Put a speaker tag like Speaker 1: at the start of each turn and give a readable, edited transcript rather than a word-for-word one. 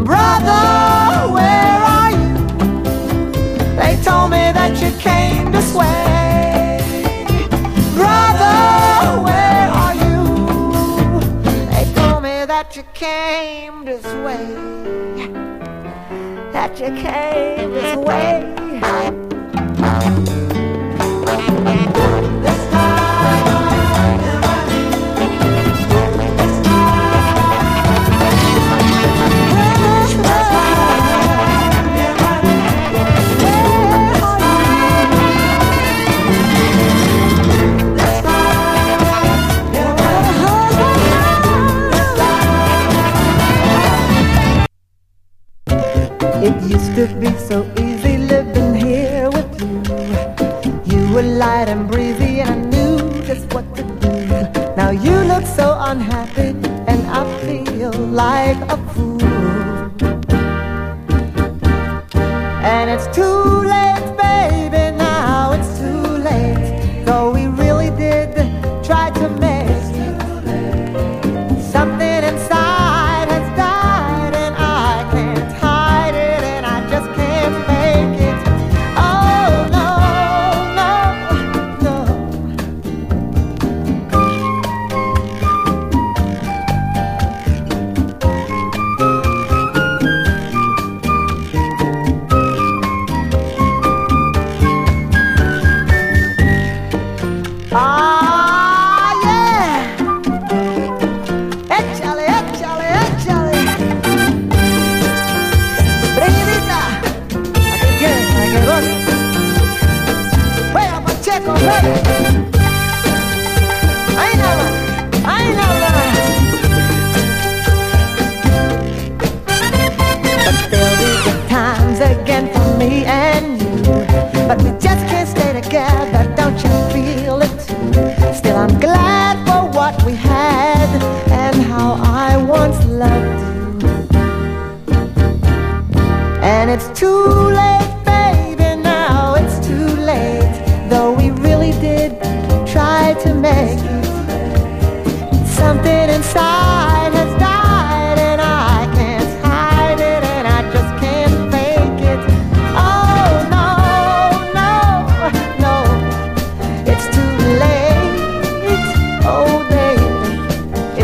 Speaker 1: Brother, where are you? They told me that you came this way. Brother, where are you? They told me that you came this way. That you came this way. It used to be so easy living here with you. You were light and breezy and I knew just what to do. Now you look so unhappy and I feel like a fool. And it's too